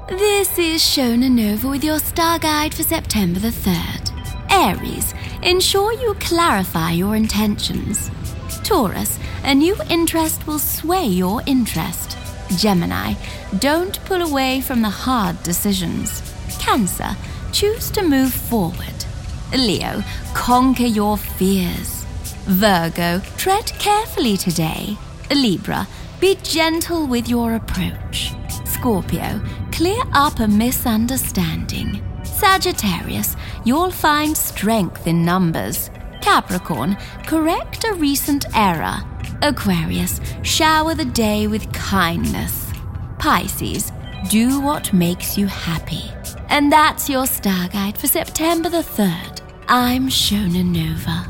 This is Shona Nova with your star guide for September the 3rd. Aries, ensure you clarify your intentions. Taurus, a new interest will sway your interest. Gemini, don't pull away from the hard decisions. Cancer, choose to move forward. Leo, conquer your fears. Virgo, tread carefully today. Libra, be gentle with your approach. Scorpio, clear up a misunderstanding. Sagittarius, you'll find strength in numbers. Capricorn, correct a recent error. Aquarius, shower the day with kindness. Pisces, do what makes you happy. And that's your star guide for September the 3rd. I'm Shona Nova.